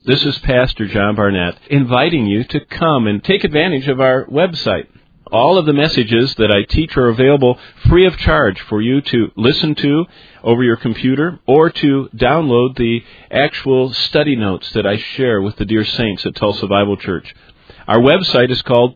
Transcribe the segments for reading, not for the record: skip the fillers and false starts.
This is Pastor John Barnett inviting you to come and take advantage of our website. All of the messages that I teach are available free of charge for you to listen to over your computer or to download the actual study notes that I share with the dear saints at Tulsa Bible Church. Our website is called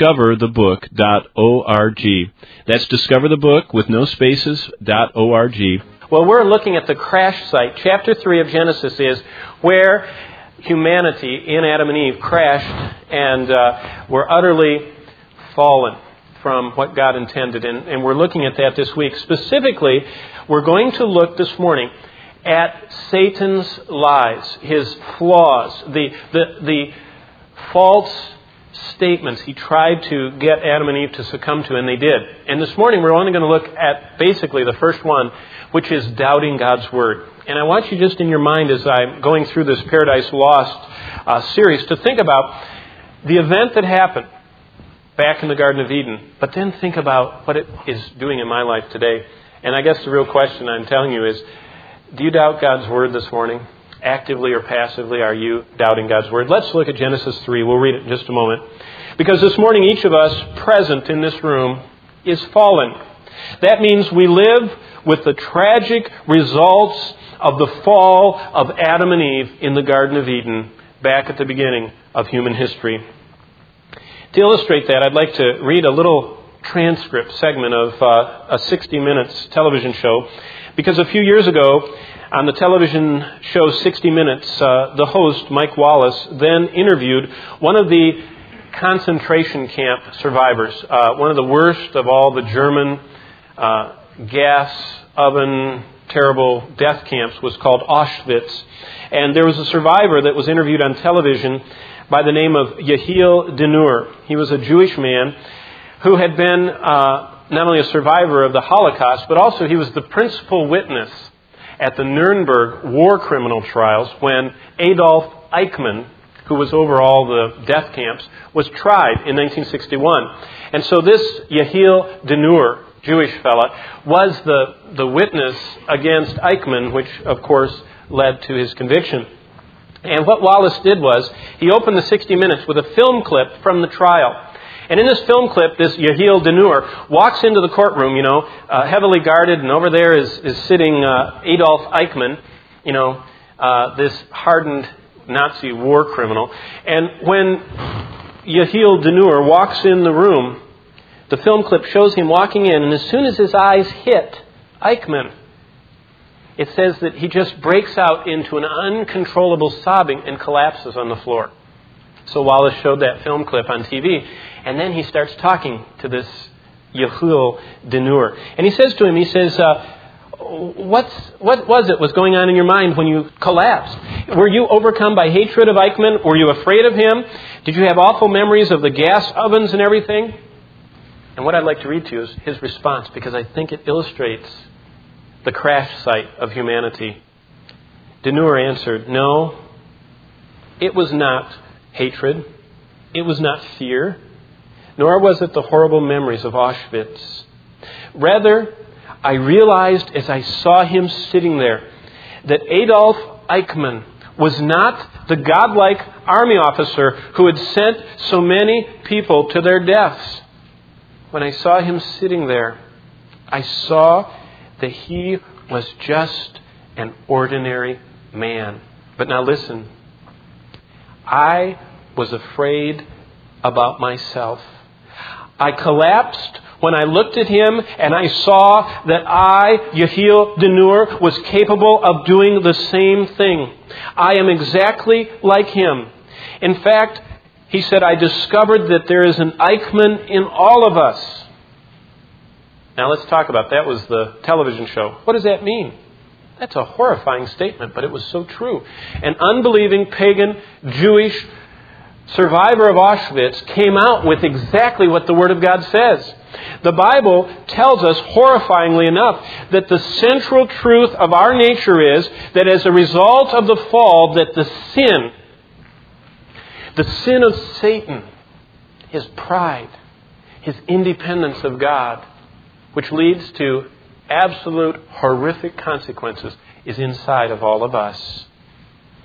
discoverthebook.org. That's discoverthebook with no spaces, .org. Well, we're looking at the crash site. Chapter 3 of Genesis is where humanity in Adam and Eve crashed and were utterly fallen from what God intended. And we're looking at that this week. Specifically, we're going to look this morning at Satan's lies, his flaws, the false statements he tried to get Adam and Eve to succumb to, and they did. And this morning we're only going to look at basically the first one, which is doubting God's Word. And I want you just in your mind as I'm going through this Paradise Lost series to think about the event that happened back in the Garden of Eden, but then think about what it is doing in my life today. And I guess the real question I'm telling you is, do you doubt God's Word this morning? Actively or passively, are you doubting God's Word? Let's look at Genesis 3. We'll read it in just a moment. Because this morning, each of us present in this room is fallen. That means we live with the tragic results of the fall of Adam and Eve in the Garden of Eden back at the beginning of human history. To illustrate that, I'd like to read a little transcript segment of a 60 Minutes television show. Because a few years ago, on the television show 60 Minutes, the host, Mike Wallace, then interviewed one of the concentration camp survivors, one of the worst of all the German gas oven, terrible death camps was called Auschwitz. And there was a survivor that was interviewed on television by the name of Yehiel Dinur. He was a Jewish man who had been not only a survivor of the Holocaust, but also he was the principal witness at the Nuremberg war criminal trials when Adolf Eichmann, who was over all the death camps, was tried in 1961. And so this Yehiel Dinur, Jewish fella, was the witness against Eichmann, which of course led to his conviction. And what Wallace did was, he opened the 60 Minutes with a film clip from the trial. And in this film clip, this Yehiel Dinur walks into the courtroom, heavily guarded, and over there is sitting Adolf Eichmann, this hardened Nazi war criminal. And when Yehiel Dinur walks in the room, the film clip shows him walking in, and as soon as his eyes hit Eichmann, it says that he just breaks out into an uncontrollable sobbing and collapses on the floor. So Wallace showed that film clip on TV, and then he starts talking to this Yehiel Dinur. And he says to him, what was going on in your mind when you collapsed? Were you overcome by hatred of Eichmann? Were you afraid of him? Did you have awful memories of the gas ovens and everything? And what I'd like to read to you is his response, because I think it illustrates the crash site of humanity. Dinur answered, "No, it was not hatred. It was not fear, nor was it the horrible memories of Auschwitz. Rather, I realized as I saw him sitting there that Adolf Eichmann was not the godlike army officer who had sent so many people to their deaths. When I saw him sitting there, I saw that he was just an ordinary man." But now listen. I was afraid about myself. I collapsed when I looked at him and I saw that I, Yehiel Dinur, was capable of doing the same thing. I am exactly like him. In fact, he said, I discovered that there is an Eichmann in all of us. Now let's talk about that. Was the television show. What does that mean? That's a horrifying statement, but it was so true. An unbelieving pagan Jewish survivor of Auschwitz came out with exactly what the Word of God says. The Bible tells us, horrifyingly enough, that the central truth of our nature is that as a result of the fall, that the sin of Satan, his pride, his independence of God, which leads to absolute horrific consequences, is inside of all of us.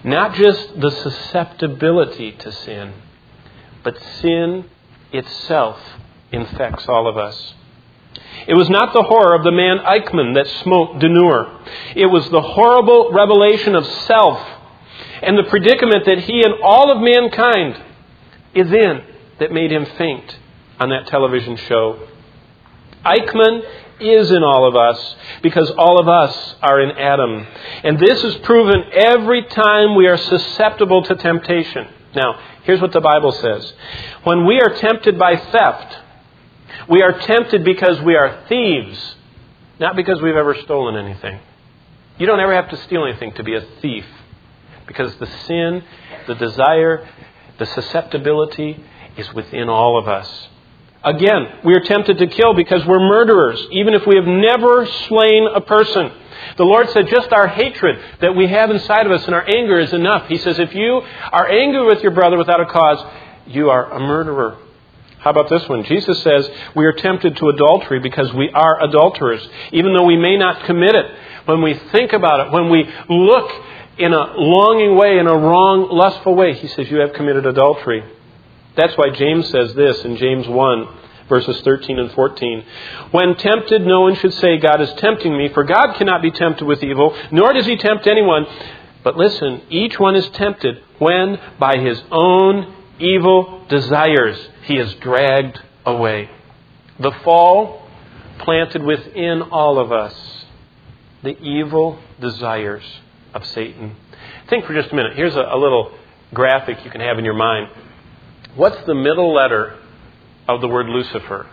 Not just the susceptibility to sin, but sin itself infects all of us. It was not the horror of the man Eichmann that smote Denur. It was the horrible revelation of self and the predicament that he and all of mankind is in that made him faint on that television show. Eichmann is in all of us because all of us are in Adam. And this is proven every time we are susceptible to temptation. Now, here's what the Bible says. When we are tempted by theft, we are tempted because we are thieves, not because we've ever stolen anything. You don't ever have to steal anything to be a thief, because the sin, the desire, the susceptibility is within all of us. Again, we are tempted to kill because we're murderers, even if we have never slain a person. The Lord said just our hatred that we have inside of us and our anger is enough. He says if you are angry with your brother without a cause, you are a murderer. How about this one? Jesus says we are tempted to adultery because we are adulterers, even though we may not commit it. When we think about it, when we look in a longing way, in a wrong, lustful way, He says you have committed adultery. That's why James says this in James 1, verses 13 and 14. When tempted, no one should say, God is tempting me, for God cannot be tempted with evil, nor does He tempt anyone. But listen, each one is tempted when by his own evil desires he is dragged away. The fall planted within all of us the evil desires of Satan. Think for just a minute. Here's a little graphic you can have in your mind. What's the middle letter of the word Lucifer?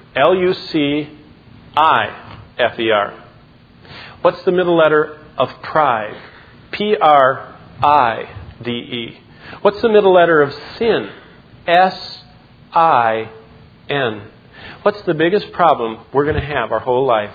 L-U-C-I-F-E-R. What's the middle letter of pride? P-R-I-D-E. What's the middle letter of sin? S-I-N. What's the biggest problem we're going to have our whole life?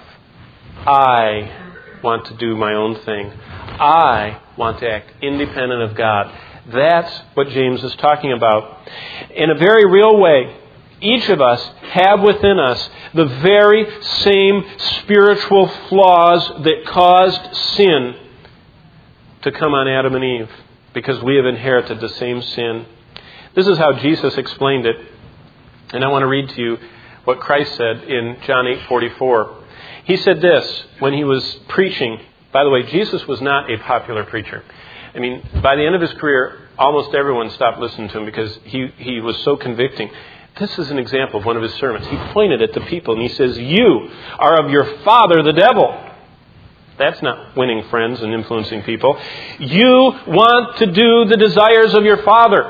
I want to do my own thing. I want to act independent of God. That's what James is talking about. In a very real way, each of us have within us the very same spiritual flaws that caused sin to come on Adam and Eve, because we have inherited the same sin. This is how Jesus explained it. And I want to read to you what Christ said in John 8:44. He said this when He was preaching. By the way, Jesus was not a popular preacher. I mean, by the end of His career, almost everyone stopped listening to Him because he was so convicting. This is an example of one of His sermons. He pointed at the people and He says, you are of your father, the devil. That's not winning friends and influencing people. You want to do the desires of your father.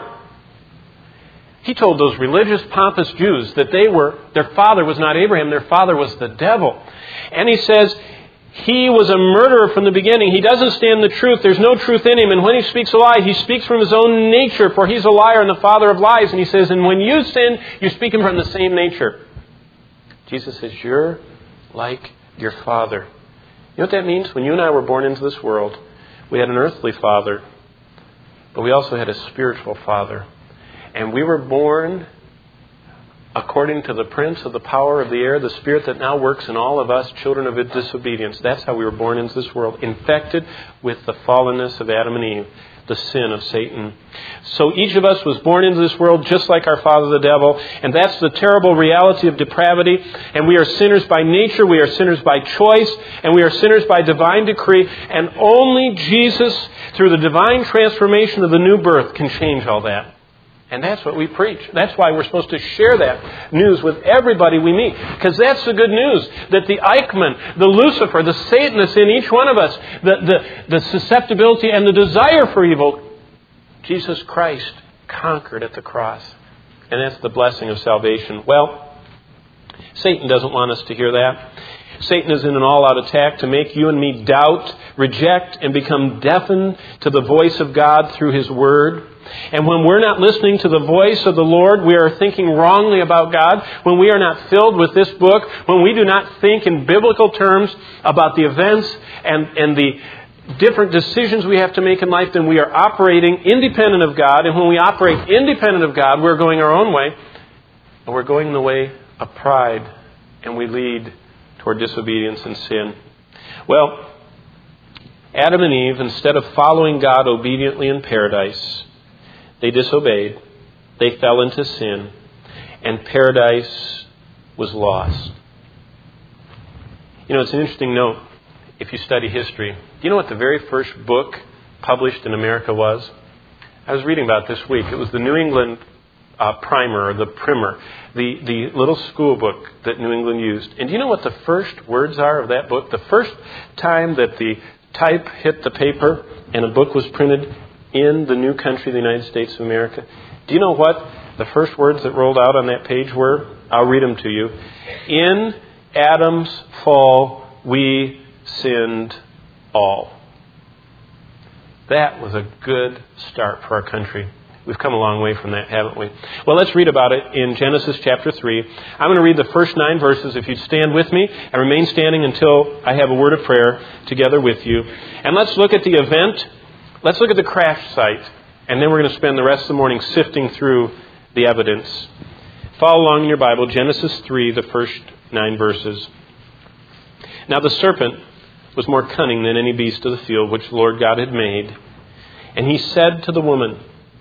He told those religious, pompous Jews that their father was not Abraham, their father was the devil. And He says, he was a murderer from the beginning. He doesn't stand the truth. There's no truth in him. And when he speaks a lie, he speaks from his own nature, for he's a liar and the father of lies. And He says, and when you sin, you're speaking from the same nature. Jesus says, you're like your father. You know what that means? When you and I were born into this world, we had an earthly father, but we also had a spiritual father. And we were born according to the prince of the power of the air, the spirit that now works in all of us, children of disobedience. That's how we were born into this world, infected with the fallenness of Adam and Eve, the sin of Satan. So each of us was born into this world just like our father the devil, and that's the terrible reality of depravity. And we are sinners by nature, we are sinners by choice, and we are sinners by divine decree, and only Jesus, through the divine transformation of the new birth, can change all that. And that's what we preach. That's why we're supposed to share that news with everybody we meet. Because that's the good news. That the Eichmann, the Lucifer, the Satan that's in each one of us, the susceptibility and the desire for evil, Jesus Christ conquered at the cross. And that's the blessing of salvation. Well, Satan doesn't want us to hear that. Satan is in an all-out attack to make you and me doubt, reject, and become deafened to the voice of God through His Word. And when we're not listening to the voice of the Lord, we are thinking wrongly about God. When we are not filled with this book, when we do not think in biblical terms about the events and the different decisions we have to make in life, then we are operating independent of God. And when we operate independent of God, we're going our own way. And we're going the way of pride. And we lead toward disobedience and sin. Well, Adam and Eve, instead of following God obediently in paradise, they disobeyed. They fell into sin. And paradise was lost. You know, it's an interesting note if you study history. Do you know what the very first book published in America was? I was reading about it this week. It was the New England Primer, or the Primer, the little school book that New England used. And do you know what the first words are of that book? The first time that the type hit the paper and a book was printed in the new country, the United States of America, do you know what the first words that rolled out on that page were? I'll read them to you. In Adam's fall, we sinned all. That was a good start for our country. We've come a long way from that, haven't we? Well, let's read about it in Genesis chapter 3. I'm going to read the first 9 verses. If you'd stand with me and remain standing until I have a word of prayer together with you. And let's look at the event. Let's look at the crash site. And then we're going to spend the rest of the morning sifting through the evidence. Follow along in your Bible, Genesis 3, the first 9 verses. Now the serpent was more cunning than any beast of the field which the Lord God had made. And he said to the woman,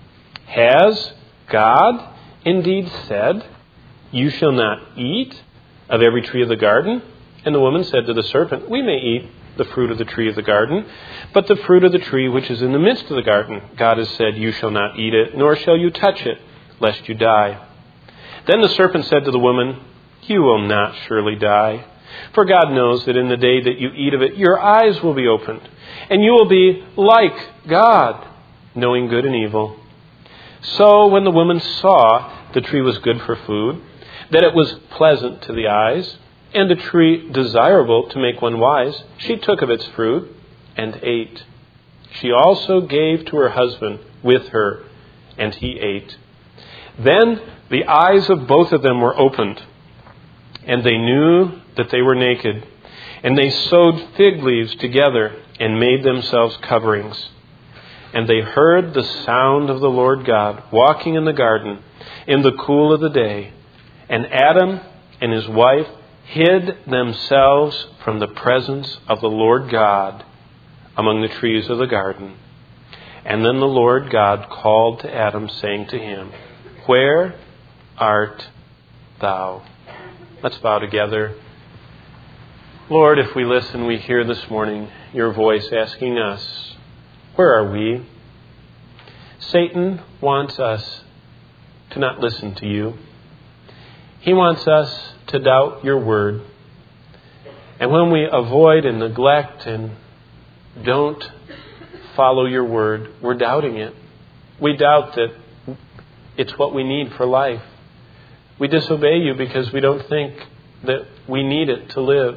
Has God indeed said, You shall not eat of every tree of the garden? And the woman said to the serpent, We may eat the fruit of the tree of the garden, but the fruit of the tree which is in the midst of the garden, God has said, You shall not eat it, nor shall you touch it, lest you die. Then the serpent said to the woman, You will not surely die. For God knows that in the day that you eat of it, your eyes will be opened, and you will be like God, knowing good and evil. So when the woman saw the tree was good for food, that it was pleasant to the eyes, and a tree desirable to make one wise, she took of its fruit and ate. She also gave to her husband with her, and he ate. Then the eyes of both of them were opened, and they knew that they were naked. And they sewed fig leaves together and made themselves coverings. And they heard the sound of the Lord God walking in the garden in the cool of the day. And Adam and his wife hid themselves from the presence of the Lord God among the trees of the garden. And then the Lord God called to Adam, saying to him, Where art thou? Let's bow together. Lord, if we listen, we hear this morning your voice asking us, Where are we? Satan wants us to not listen to you. He wants us to doubt your word. And when we avoid and neglect and don't follow your word, we're doubting it. We doubt that it's what we need for life. We disobey you because we don't think that we need it to live.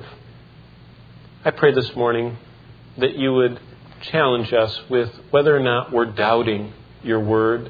I pray this morning that you would challenge us with whether or not we're doubting your word.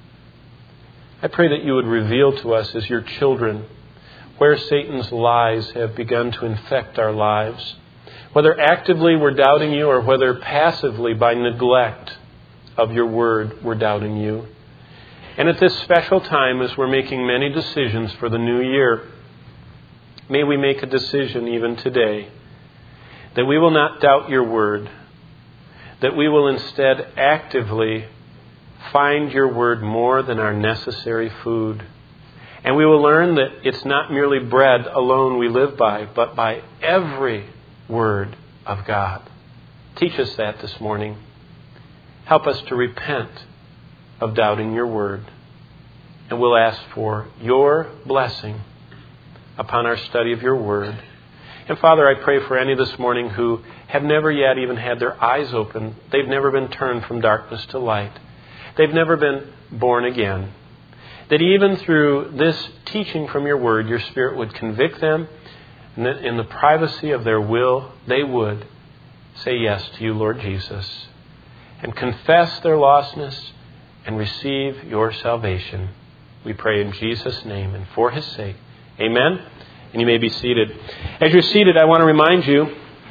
I pray that you would reveal to us as your children where Satan's lies have begun to infect our lives, whether actively we're doubting you or whether passively by neglect of your word we're doubting you. And at this special time, as we're making many decisions for the new year, may we make a decision even today that we will not doubt your word, that we will instead actively find your word more than our necessary food. And we will learn that it's not merely bread alone we live by, but by every word of God. Teach us that this morning. Help us to repent of doubting your word. And we'll ask for your blessing upon our study of your word. And Father, I pray for any this morning who have never yet even had their eyes open. They've never been turned from darkness to light. They've never been born again. That even through this teaching from your word, your Spirit would convict them, and that in the privacy of their will, they would say yes to you, Lord Jesus, and confess their lostness and receive your salvation. We pray in Jesus' name and for his sake. Amen. And you may be seated. As you're seated, I want to remind you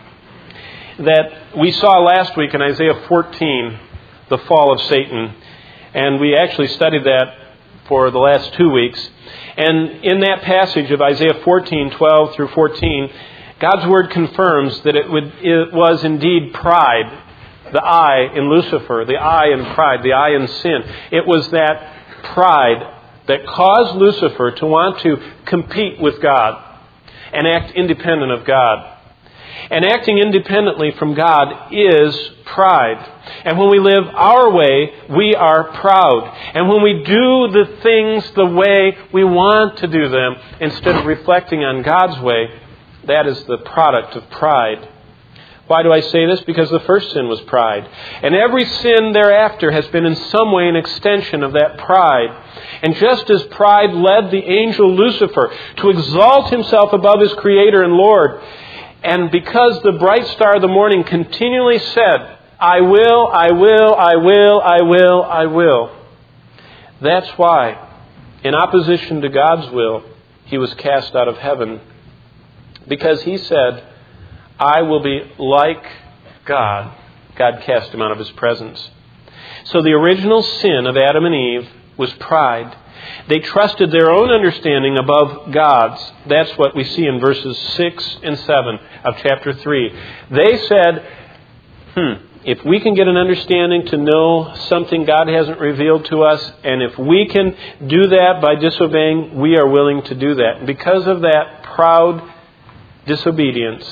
that we saw last week in Isaiah 14 the fall of Satan. And we actually studied that for the last 2 weeks. And in that passage of Isaiah 14:12 through 14, God's word confirms that it was indeed pride The I in Lucifer, the I in pride, the I in sin. It was that pride that caused Lucifer to want to compete with God and act independent of God. And acting independently from God is pride. And when we live our way, we are proud. And when we do the things the way we want to do them, instead of reflecting on God's way, that is the product of pride. Why do I say this? Because the first sin was pride. And every sin thereafter has been in some way an extension of that pride. And just as pride led the angel Lucifer to exalt himself above his Creator and Lord, and because the bright star of the morning continually said, I will, I will, I will, I will, I will. That's why, in opposition to God's will, he was cast out of heaven. Because he said, I will be like God. God cast him out of his presence. So the original sin of Adam and Eve was pride. They trusted their own understanding above God's. That's what we see in verses 6 and 7 of chapter 3. They said, if we can get an understanding to know something God hasn't revealed to us, and if we can do that by disobeying, we are willing to do that. And because of that proud disobedience,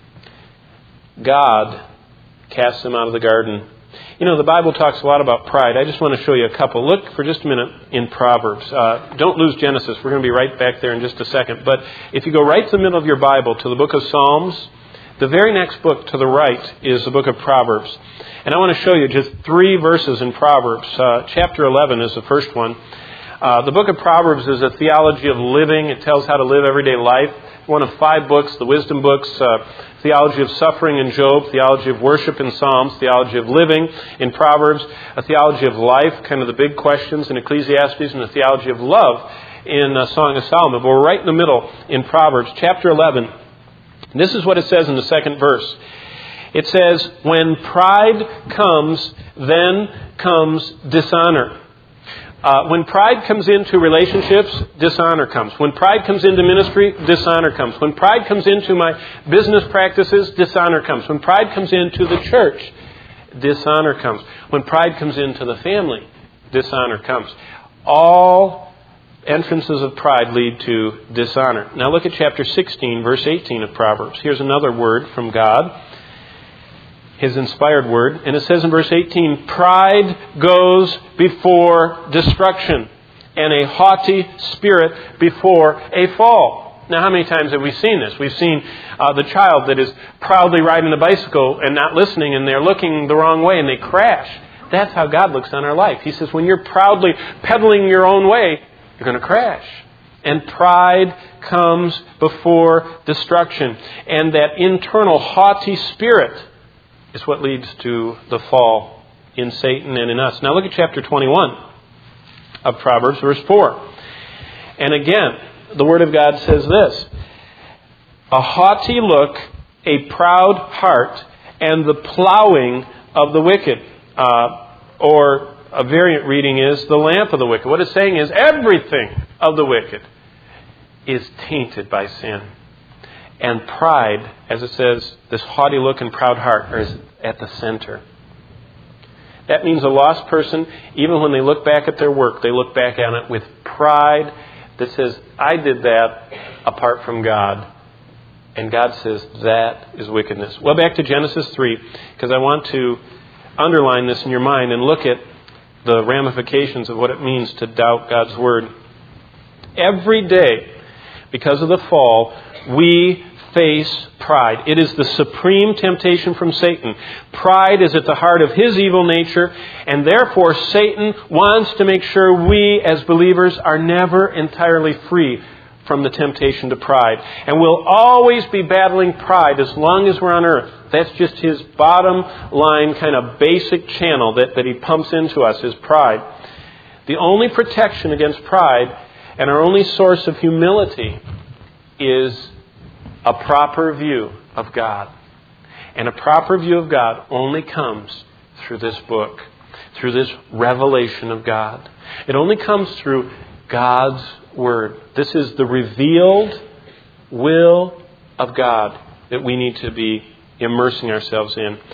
God cast them out of the garden. You know, the Bible talks a lot about pride. I just want to show you a couple. Look for just a minute in Proverbs. Don't lose Genesis. We're going to be right back there in just a second. But if you go right to the middle of your Bible, to the book of Psalms, the very next book to the right is the book of Proverbs. And I want to show you just 3 verses in Proverbs. Chapter 11 is the first one. The book of Proverbs is a theology of living. It tells how to live everyday life. One of 5 books, the wisdom books, theology of suffering in Job, theology of worship in Psalms, theology of living in Proverbs, a theology of life, kind of the big questions in Ecclesiastes, and a theology of love in Song of Solomon. But we're right in the middle in Proverbs, chapter 11. This is what it says in the second verse. It says, when pride comes, then comes dishonor. When pride comes into relationships, dishonor comes. When pride comes into ministry, dishonor comes. When pride comes into my business practices, dishonor comes. When pride comes into the church, dishonor comes. When pride comes into the family, dishonor comes. All entrances of pride lead to dishonor. Now look at chapter 16, verse 18 of Proverbs. Here's another word from God, His inspired word. And it says in verse 18, pride goes before destruction, and a haughty spirit before a fall. Now, how many times have we seen this? We've seen the child that is proudly riding a bicycle and not listening, and they're looking the wrong way and they crash. That's how God looks on our life. He says, when you're proudly pedaling your own way, you're going to crash. And pride comes before destruction. And that internal haughty spirit is what leads to the fall in Satan and in us. Now look at chapter 21 of Proverbs, verse 4. And again, the Word of God says this, a haughty look, a proud heart, and the plowing of the wicked. Or a variant reading is the lamp of the wicked. What it's saying is everything of the wicked is tainted by sin. And pride, as it says, this haughty look and proud heart is at the center. That means a lost person, even when they look back at their work, they look back on it with pride that says, I did that apart from God. And God says, that is wickedness. Well, back to Genesis 3, because I want to underline this in your mind and look at the ramifications of what it means to doubt God's Word. Every day, because of the fall, we face pride. It is the supreme temptation from Satan. Pride is at the heart of his evil nature, and therefore Satan wants to make sure we as believers are never entirely free from the temptation to pride. And we'll always be battling pride as long as we're on earth. That's just his bottom line kind of basic channel that he pumps into us, is pride. The only protection against pride and our only source of humility is a proper view of God. And a proper view of God only comes through this book, through this revelation of God. It only comes through God's Word. This is the revealed will of God that we need to be immersing ourselves in.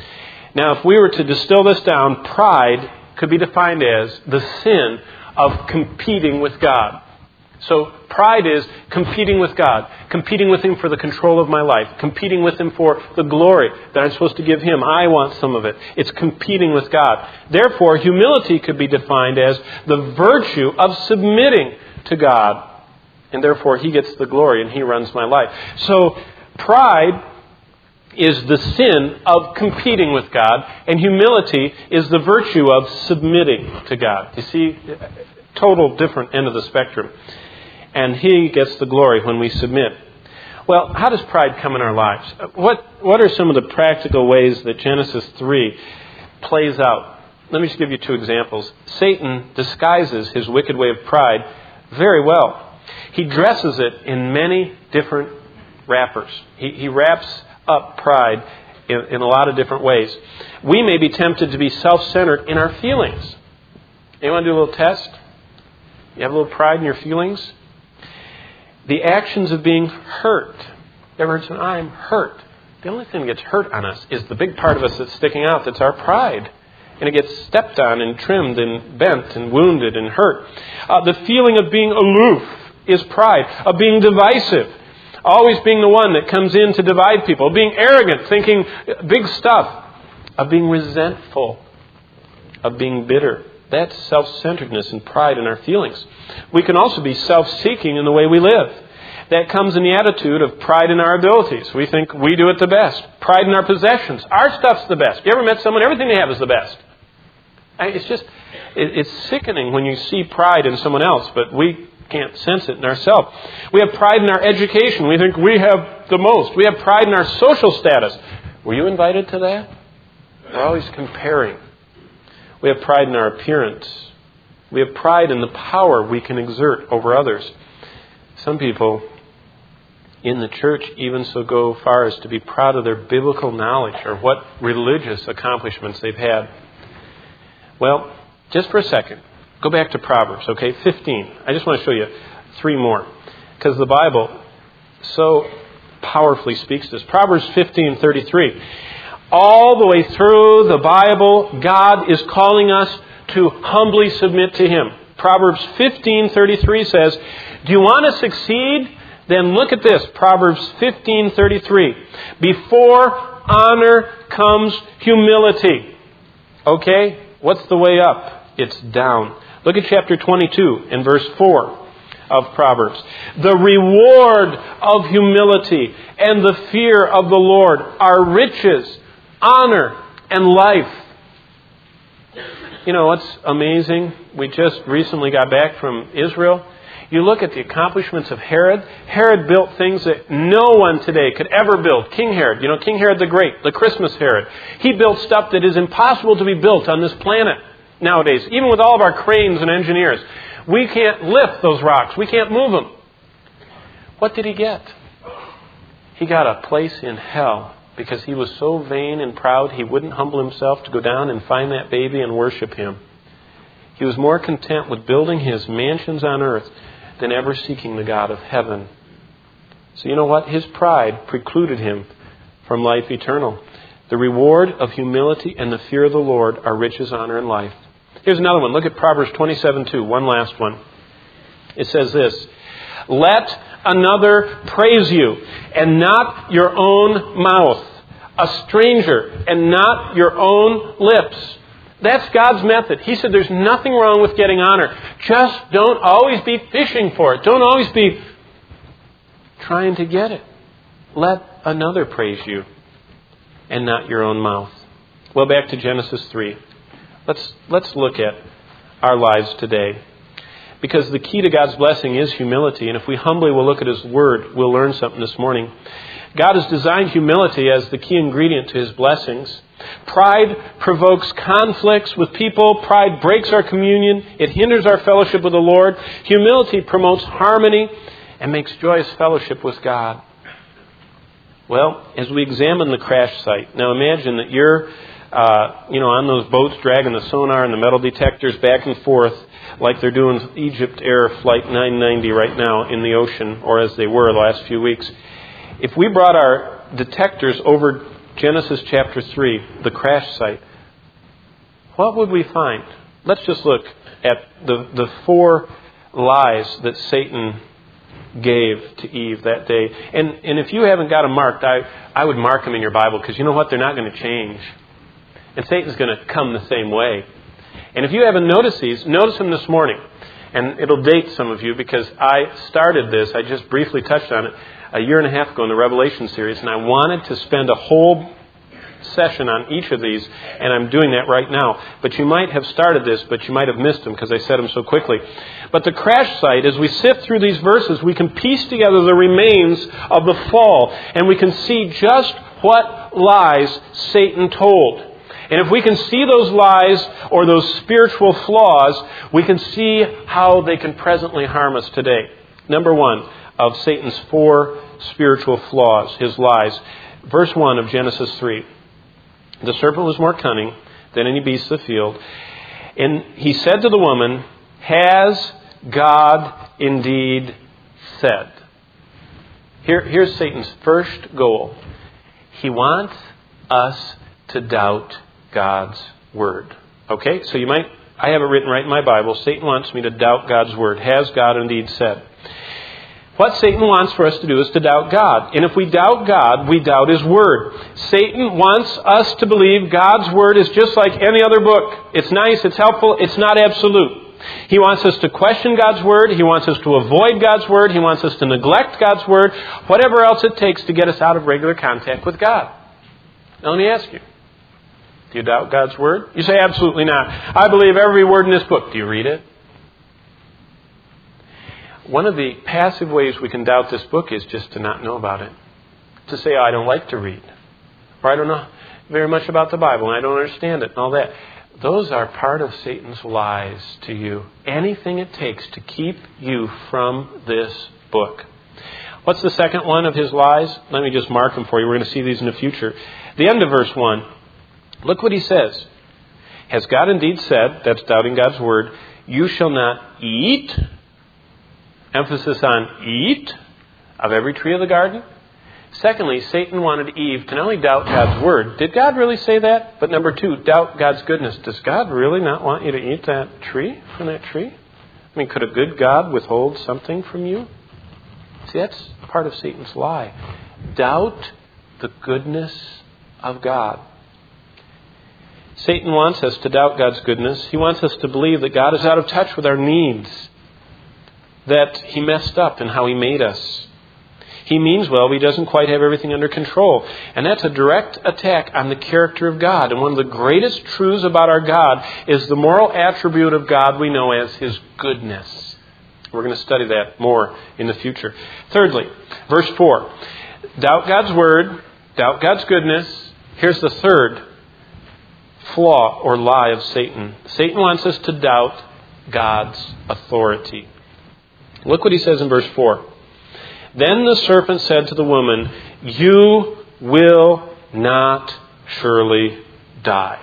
Now, if we were to distill this down, pride could be defined as the sin of competing with God. So pride is competing with God, competing with Him for the control of my life, competing with Him for the glory that I'm supposed to give Him. I want some of it. It's competing with God. Therefore, humility could be defined as the virtue of submitting to God. And therefore, He gets the glory and He runs my life. So pride is the sin of competing with God, and humility is the virtue of submitting to God. You see, total different end of the spectrum. And He gets the glory when we submit. Well, how does pride come in our lives? What are some of the practical ways that Genesis 3 plays out? Let me just give you 2 examples. Satan disguises his wicked way of pride very well. He dresses it in many different wrappers. He wraps up pride in a lot of different ways. We may be tempted to be self-centered in our feelings. Anyone do a little test? You have a little pride in your feelings? The actions of being hurt. You ever heard someone, I'm hurt? The only thing that gets hurt on us is the big part of us that's sticking out. That's our pride. And it gets stepped on and trimmed and bent and wounded and hurt. The feeling of being aloof is pride. Of being divisive. Always being the one that comes in to divide people. Of being arrogant, thinking big stuff. Of being resentful. Of being bitter. That's self-centeredness and pride in our feelings. We can also be self-seeking in the way we live. That comes in the attitude of pride in our abilities. We think we do it the best. Pride in our possessions. Our stuff's the best. You ever met someone, everything they have is the best? It's sickening when you see pride in someone else, but we can't sense it in ourselves. We have pride in our education. We think we have the most. We have pride in our social status. Were you invited to that? We're always comparing. We have pride in our appearance. We have pride in the power we can exert over others. Some people in the church even so go far as to be proud of their biblical knowledge or what religious accomplishments they've had. Well, just for a second, go back to Proverbs, okay? 15. I just want to show you 3 more because the Bible so powerfully speaks to us. Proverbs 15:33. All the way through the Bible, God is calling us to humbly submit to Him. Proverbs 15:33 says, do you want to succeed? Then look at this. Proverbs 15:33. Before honor comes humility. Okay? What's the way up? It's down. Look at chapter 22 and verse 4 of Proverbs. The reward of humility and the fear of the Lord are riches, honor, and life. You know what's amazing? We just recently got back from Israel. You look at the accomplishments of Herod. Herod built things that no one today could ever build. King Herod, you know, King Herod the Great, the Christmas Herod. He built stuff that is impossible to be built on this planet nowadays. Even with all of our cranes and engineers. We can't lift those rocks. We can't move them. What did he get? He got a place in hell because he was so vain and proud he wouldn't humble himself to go down and find that baby and worship him. He was more content with building his mansions on earth than ever seeking the God of heaven. So you know what? His pride precluded him from life eternal. The reward of humility and the fear of the Lord are riches, honor, and life. Here's another one. Look at Proverbs 27:2. One last one. It says this. Let another praise you, and not your own mouth. A stranger, and not your own lips. That's God's method. He said there's nothing wrong with getting honor. Just don't always be fishing for it. Don't always be trying to get it. Let another praise you, and not your own mouth. Well, back to Genesis 3. Let's look at our lives today. Because the key to God's blessing is humility. And if we humbly will look at His Word, we'll learn something this morning. God has designed humility as the key ingredient to His blessings. Pride provokes conflicts with people. Pride breaks our communion. It hinders our fellowship with the Lord. Humility promotes harmony and makes joyous fellowship with God. Well, as we examine the crash site, now imagine that you're on those boats dragging the sonar and the metal detectors back and forth like they're doing Egypt Air Flight 990 right now in the ocean, or as they were the last few weeks. If we brought our detectors over Genesis chapter 3, the crash site, what would we find? Let's just look at the 4 lies that Satan gave to Eve that day. And if you haven't got them marked, I would mark them in your Bible, because you know what? They're not going to change. And Satan's going to come the same way. And if you haven't noticed these, notice them this morning. And it'll date some of you, because I started this, I just briefly touched on it, a year and a half ago in the Revelation series, and I wanted to spend a whole session on each of these, and I'm doing that right now. But you might have started this, but you might have missed them because I said them so quickly. But the crash site, as we sift through these verses, we can piece together the remains of the fall, and we can see just what lies Satan told. And if we can see those lies or those spiritual flaws, we can see how they can presently harm us today. Number 1 of Satan's 4 spiritual flaws, his lies. Verse 1 of Genesis 3. The serpent was more cunning than any beast of the field. And he said to the woman, "Has God indeed said?" Here's Satan's first goal. He wants us to doubt God's Word. Okay? So I have it written right in my Bible. Satan wants me to doubt God's Word. Has God indeed said? What Satan wants for us to do is to doubt God. And if we doubt God, we doubt His Word. Satan wants us to believe God's Word is just like any other book. It's nice, it's helpful, it's not absolute. He wants us to question God's Word. He wants us to avoid God's Word. He wants us to neglect God's Word. Whatever else it takes to get us out of regular contact with God. Now let me ask you. Do you doubt God's Word? You say, absolutely not. I believe every word in this book. Do you read it? One of the passive ways we can doubt this book is just to not know about it. To say, I don't like to read. Or I don't know very much about the Bible and I don't understand it and all that. Those are part of Satan's lies to you. Anything it takes to keep you from this book. What's the second one of his lies? Let me just mark them for you. We're going to see these in the future. The end of verse 1. Look what he says. Has God indeed said, that's doubting God's Word, you shall not eat, emphasis on eat, of every tree of the garden? Secondly, Satan wanted Eve to not only doubt God's Word. Did God really say that? But number 2, doubt God's goodness. Does God really not want you to eat that tree, from that tree? I mean, could a good God withhold something from you? See, that's part of Satan's lie. Doubt the goodness of God. Satan wants us to doubt God's goodness. He wants us to believe that God is out of touch with our needs. That He messed up in how He made us. He means well, but He doesn't quite have everything under control. And that's a direct attack on the character of God. And one of the greatest truths about our God is the moral attribute of God we know as His goodness. We're going to study that more in the future. Thirdly, verse 4. Doubt God's Word, doubt God's goodness. Here's the third flaw or lie of Satan. Satan wants us to doubt God's authority. Look what he says in verse 4. Then the serpent said to the woman, you will not surely die.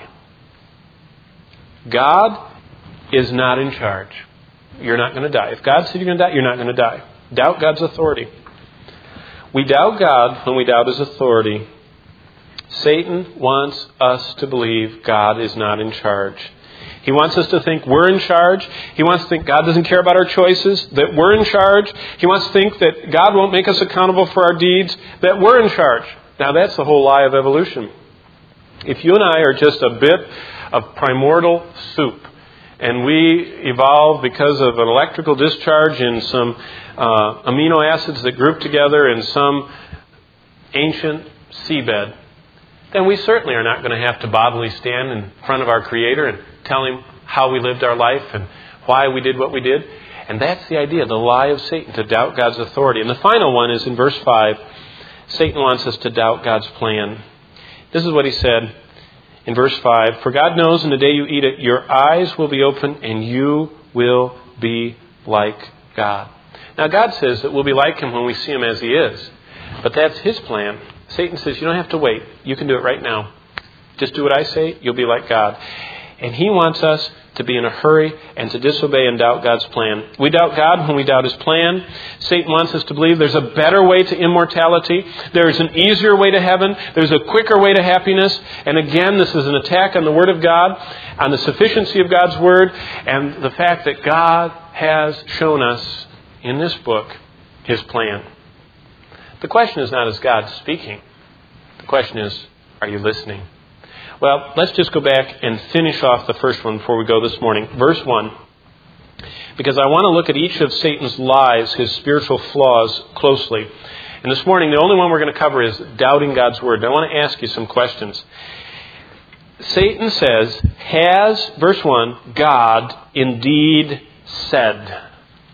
God is not in charge. You're not going to die. If God said you're going to die, you're not going to die. Doubt God's authority. We doubt God when we doubt His authority. Satan wants us to believe God is not in charge. He wants us to think we're in charge. He wants to think God doesn't care about our choices, that we're in charge. He wants to think that God won't make us accountable for our deeds, that we're in charge. Now that's the whole lie of evolution. If you and I are just a bit of primordial soup, and we evolved because of an electrical discharge in some amino acids that group together in some ancient seabed, then we certainly are not going to have to bodily stand in front of our Creator and tell Him how we lived our life and why we did what we did. And that's the idea, the lie of Satan, to doubt God's authority. And the final one is in verse 5. Satan wants us to doubt God's plan. This is what he said in verse 5. For God knows in the day you eat it, your eyes will be open and you will be like God. Now God says that we'll be like Him when we see Him as He is. But that's His plan. Satan says, you don't have to wait. You can do it right now. Just do what I say, you'll be like God. And he wants us to be in a hurry and to disobey and doubt God's plan. We doubt God when we doubt His plan. Satan wants us to believe there's a better way to immortality. There's an easier way to heaven. There's a quicker way to happiness. And again, this is an attack on the Word of God, on the sufficiency of God's Word, and the fact that God has shown us in this book His plan. The question is not, is God speaking? The question is, are you listening? Well, let's just go back and finish off the first one before we go this morning. Verse 1. Because I want to look at each of Satan's lies, his spiritual flaws, closely. And this morning, the only one we're going to cover is doubting God's Word. And I want to ask you some questions. Satan says, has, verse 1, God indeed said?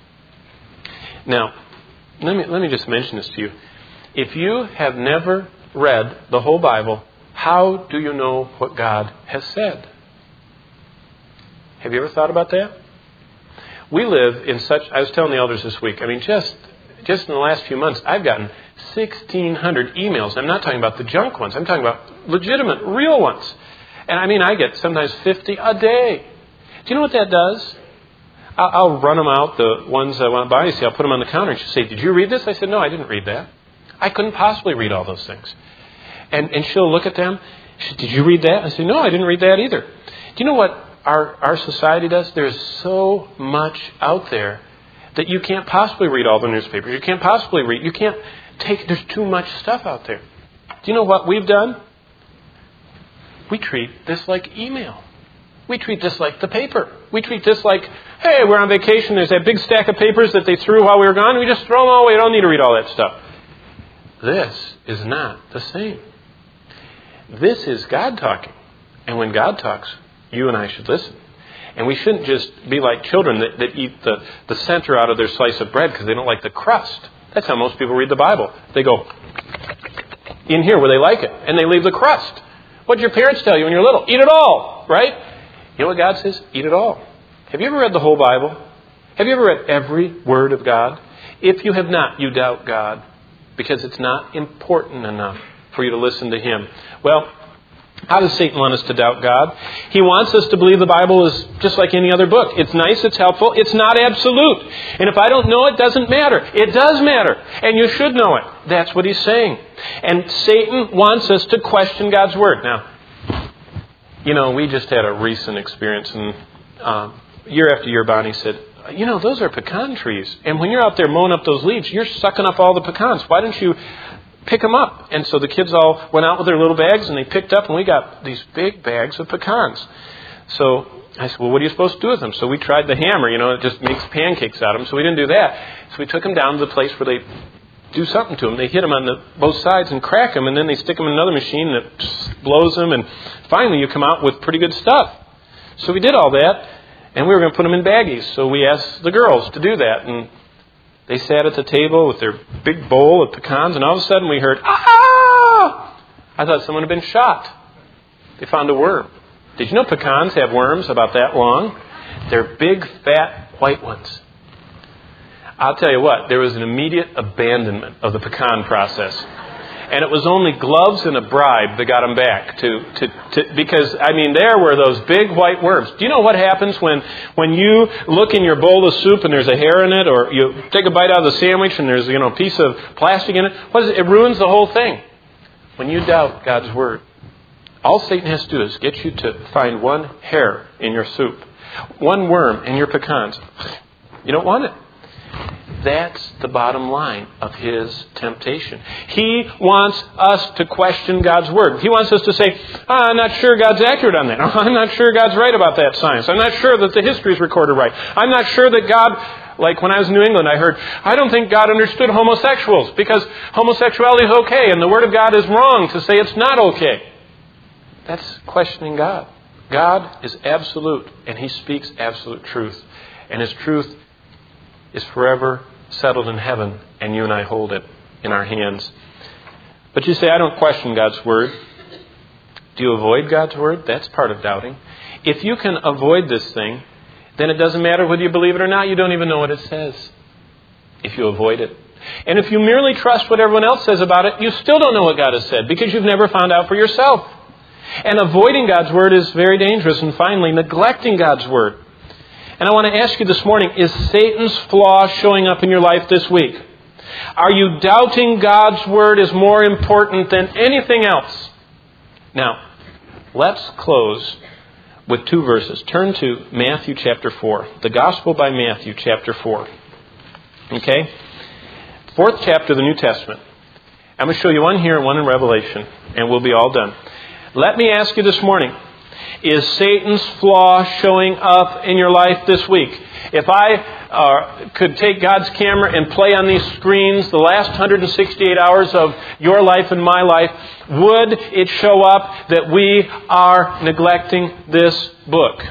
Now, let me just mention this to you. If you have never read the whole Bible, how do you know what God has said? Have you ever thought about that? We live in such... I was telling the elders this week, just in the last few months, I've gotten 1,600 emails. I'm not talking about the junk ones. I'm talking about legitimate, real ones. And I get sometimes 50 a day. Do you know what that does? I'll run them out, the ones I want to buy. You see, I'll put them on the counter and she'll say, did you read this? I said, no, I didn't read that. I couldn't possibly read all those things. And she'll look at them. She said, did you read that? I said, no, I didn't read that either. Do you know what our society does? There's so much out there that you can't possibly read all the newspapers. You can't possibly read. You can't take... There's too much stuff out there. Do you know what we've done? We treat this like email. We treat this like the paper. We treat this like, hey, we're on vacation. There's that big stack of papers that they threw while we were gone. We just throw them all away. You don't need to read all that stuff. This is not the same. This is God talking. And when God talks, you and I should listen. And we shouldn't just be like children that eat the center out of their slice of bread because they don't like the crust. That's how most people read the Bible. They go in here where they like it, and they leave the crust. What did your parents tell you when you were little? Eat it all, right? You know what God says? Eat it all. Have you ever read the whole Bible? Have you ever read every word of God? If you have not, you doubt God because it's not important enough for you to listen to Him. Well, how does Satan want us to doubt God? He wants us to believe the Bible is just like any other book. It's nice, it's helpful, it's not absolute. And if I don't know it, doesn't matter. It does matter. And you should know it. That's what he's saying. And Satan wants us to question God's Word. Now, we just had a recent experience. And year after year, Bonnie said, those are pecan trees. And when you're out there mowing up those leaves, you're sucking up all the pecans. Why don't you pick them up? And so the kids all went out with their little bags and they picked up, and we got these big bags of pecans. So I said, well, what are you supposed to do with them? So we tried the hammer, it just makes pancakes out of them. So we didn't do that. So we took them down to the place where they do something to them. They hit them on both sides and crack them, and then they stick them in another machine that blows them, and finally you come out with pretty good stuff. So we did all that, and we were going to put them in baggies. So we asked the girls to do that, and they sat at the table with their big bowl of pecans, and all of a sudden we heard, ah! I thought someone had been shot. They found a worm. Did you know pecans have worms about that long? They're big, fat, white ones. I'll tell you what, there was an immediate abandonment of the pecan process. And it was only gloves and a bribe that got them back because there were those big white worms. Do you know what happens when you look in your bowl of soup and there's a hair in it, or you take a bite out of the sandwich and there's a piece of plastic in it? What is it? It ruins the whole thing. When you doubt God's Word, all Satan has to do is get you to find one hair in your soup, one worm in your pecans. You don't want it. That's the bottom line of his temptation. He wants us to question God's Word. He wants us to say, I'm not sure God's accurate on that. I'm not sure God's right about that science. I'm not sure that the history is recorded right. I'm not sure that God, like when I was in New England, I heard, I don't think God understood homosexuals because homosexuality is okay and the Word of God is wrong to say it's not okay. That's questioning God. God is absolute, and He speaks absolute truth. And His truth is forever settled in heaven, and you and I hold it in our hands. But you say, I don't question God's Word. Do you avoid God's Word? That's part of doubting. If you can avoid this thing, then it doesn't matter whether you believe it or not. You don't even know what it says if you avoid it. And if you merely trust what everyone else says about it, you still don't know what God has said because you've never found out for yourself. And avoiding God's Word is very dangerous. And finally, neglecting God's Word. And I want to ask you this morning, is Satan's flaw showing up in your life this week? Are you doubting God's Word is more important than anything else? Now, let's close with 2 verses. Turn to Matthew chapter 4. The Gospel by Matthew chapter 4. Okay? 4th chapter of the New Testament. I'm going to show you one here and one in Revelation, and we'll be all done. Let me ask you this morning, is Satan's flaw showing up in your life this week? If I could take God's camera and play on these screens the last 168 hours of your life and my life, would it show up that we are neglecting this book?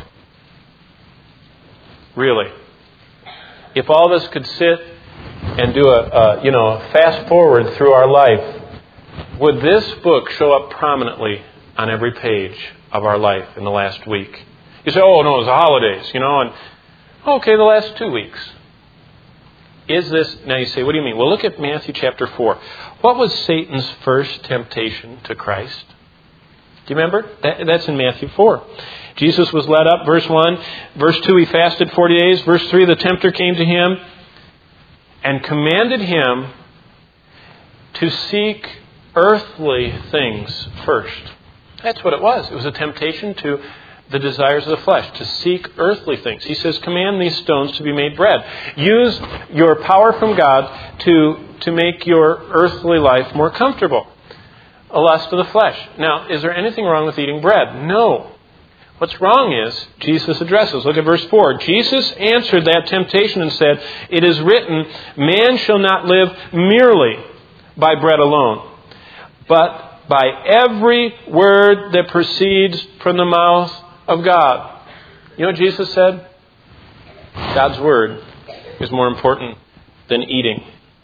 Really? If all of us could sit and do a fast forward through our life, would this book show up prominently on every page of our life in the last week? You say, oh no, it was the holidays, and okay, the last 2 weeks. Is this, now you say, what do you mean? Well, look at Matthew chapter 4. What was Satan's first temptation to Christ? Do you remember? That's in Matthew 4. Jesus was led up, verse 1. Verse 2, he fasted 40 days. Verse 3, the tempter came to him and commanded him to seek earthly things first. That's what it was. It was a temptation to the desires of the flesh, to seek earthly things. He says, command these stones to be made bread. Use your power from God to make your earthly life more comfortable. A lust of the flesh. Now, is there anything wrong with eating bread? No. What's wrong is, Jesus addresses. Look at verse 4. Jesus answered that temptation and said, it is written, man shall not live merely by bread alone, but by every word that proceeds from the mouth of God. You know what Jesus said? God's Word is more important than eating.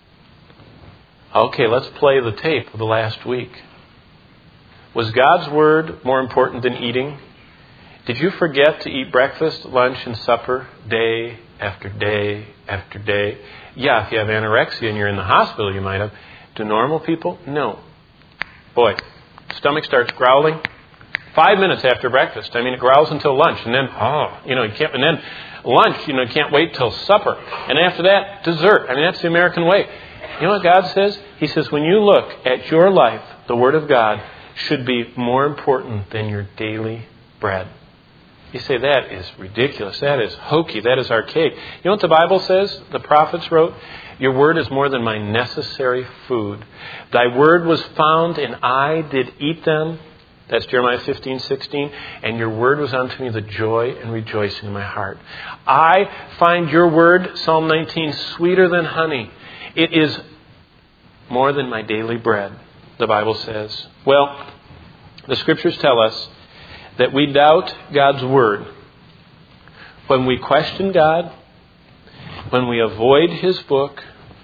Okay, let's play the tape of the last week. Was God's Word more important than eating? Did you forget to eat breakfast, lunch, and supper day after day after day? Yeah, if you have anorexia and you're in the hospital, you might have. Do normal people? No. Boy, stomach starts growling 5 minutes after breakfast. It growls until lunch, and then, you can't, and then lunch, you can't wait till supper. And after that, dessert. That's the American way. You know what God says? He says, when you look at your life, the Word of God should be more important than your daily bread. You say, that is ridiculous. That is hokey. That is archaic. You know what the Bible says? The prophets wrote, your word is more than my necessary food. Thy word was found, and I did eat them. That's Jeremiah 15:16. And your word was unto me the joy and rejoicing in my heart. I find your word, Psalm 19, sweeter than honey. It is more than my daily bread, the Bible says. Well, the Scriptures tell us that we doubt God's Word when we question God, when we avoid His book,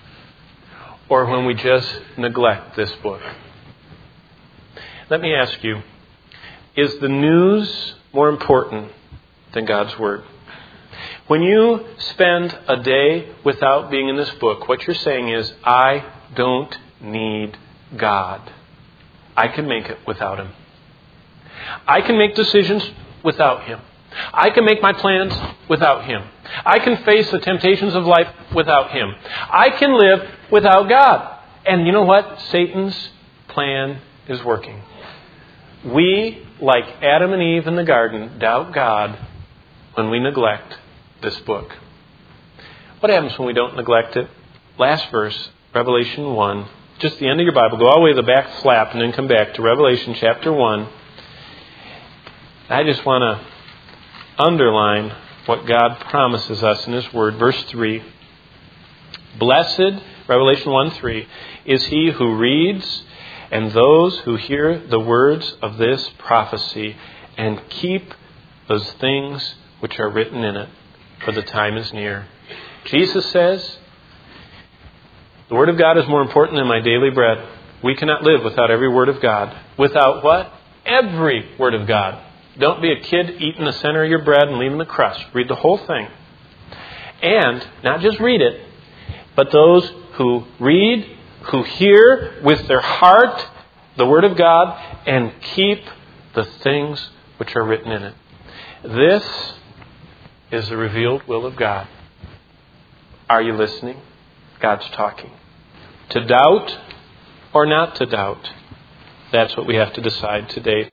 or when we just neglect this book. Let me ask you, is the news more important than God's Word? When you spend a day without being in this book, what you're saying is, I don't need God. I can make it without Him. I can make decisions without Him. I can make my plans without Him. I can face the temptations of life without Him. I can live without God. And you know what? Satan's plan is working. We, like Adam and Eve in the garden, doubt God when we neglect this book. What happens when we don't neglect it? Last verse, Revelation 1. Just the end of your Bible. Go all the way to the back flap and then come back to Revelation chapter 1. I just want to underline what God promises us in His Word. Verse 3. Blessed, Revelation 1:3, is he who reads and those who hear the words of this prophecy and keep those things which are written in it, for the time is near. Jesus says, the Word of God is more important than my daily bread. We cannot live without every word of God. Without what? Every word of God. Don't be a kid eating the center of your bread and leaving the crust. Read the whole thing. And not just read it, but those who read, who hear with their heart the Word of God and keep the things which are written in it. This is the revealed will of God. Are you listening? God's talking. To doubt or not to doubt? That's what we have to decide today.